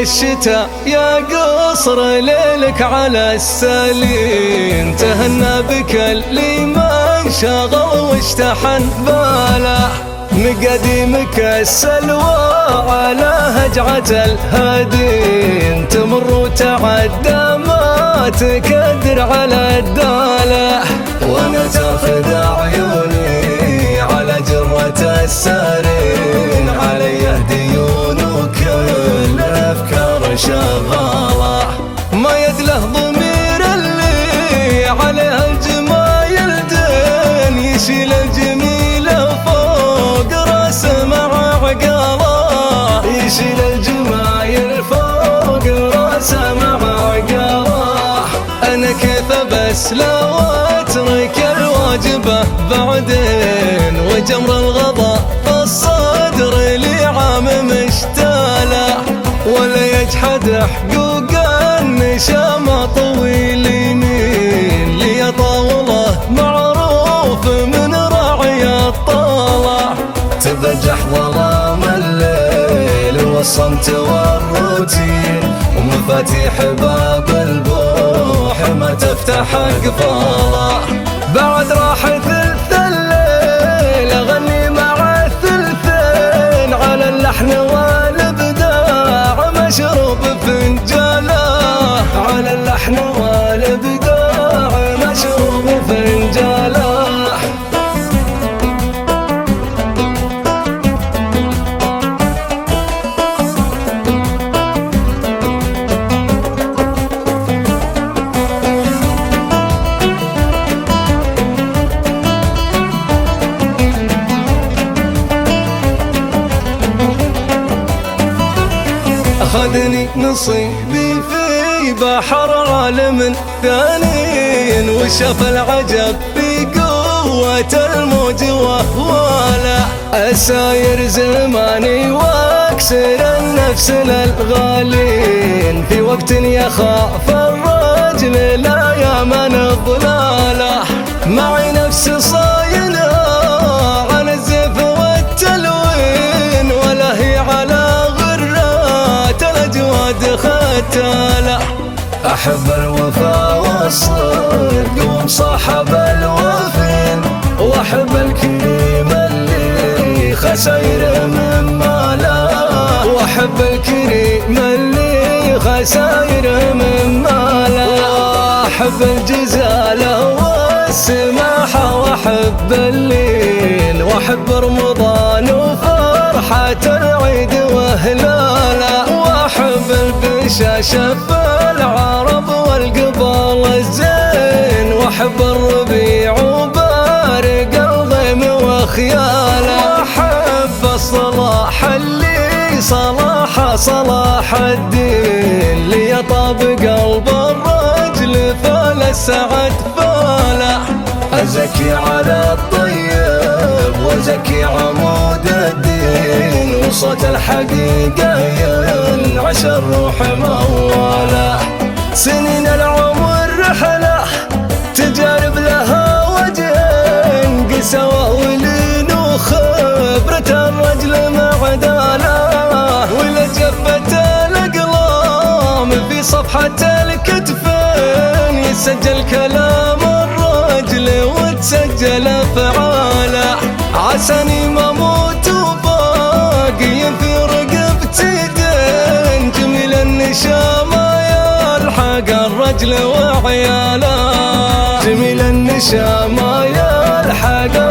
الشتاء يا قصر ليلك على السليم، تهنى بك اللي ما انشغل واشتحن باله، مقدمك السلوى على هجعة الهادين، تمر وتعدى ما تكدر على الدالة، وانا تاخذ عيوني على جرة السارين، علي ديون وكل افكار شغالة، ما يدله ضمير اللي عليها الجمايل دين، يشيل الجميلة فوق راسه مع عقاله، يشيل الجمايل فوق راسه مع عقاله، انا كيف بس لو اترك الواجبه بعدين، وجمر الغضا في الصدر لي عام مشتاله، ولا يجحد حقوق النشامه طويل يمين، لي طاوله معروف من راعي الطاله، تبجح ظلام الليل والصمت والروتين، ومفاتيح باب البوح ما تفتح قفاله، بعد راح ثلث الليل اغني مع الثلثين، على اللحن والابداع مشروب فنجاله، على اللحن والابداع مشروب فنجاله. أخذني نصيبي في بحر عالم ثاني، وشاف العجب في قوة الموج وأهواله، أساير زماني واكسر النفس للغالين، في وقت يخاف الرجل الأيام الظلالة، معي نفس صاينة عن الزيف والتلوين، ولا هي على ختالة، أحب الوفا والصدق ومصاحب الوفين، وأحب الكريم اللي خساير من ماله، وأحب الكريم اللي خساير من ماله، وأحب الجزالة والسماحة، وأحب اللين، وأحب رمضان وفرحة العيد وهلاله، وأحب البشاشة في العرب والقبال الزين، وأحب الربيع وبارق الغيم وخياله، وأحب الصلاح اللي صلاح الدين، لي طاب قلب الرجل فلسعت فاله، أزكي على الطيب وزكي عمود الدين، وصوت الحقيقة ينعش الروح موالة، سنين العمر رحلة تجارب لها وجهين، قسوة ولين وخبرة الرجل معداله، ولا جفة الأقلام في صفحة الكتفين، يسجل كلام الرجل وتسجل أفعاله، عساني ما موت وباقي في رقبتي دين، جميل النشامة يلحق الرجل وعياله، جميل النشامة يلحق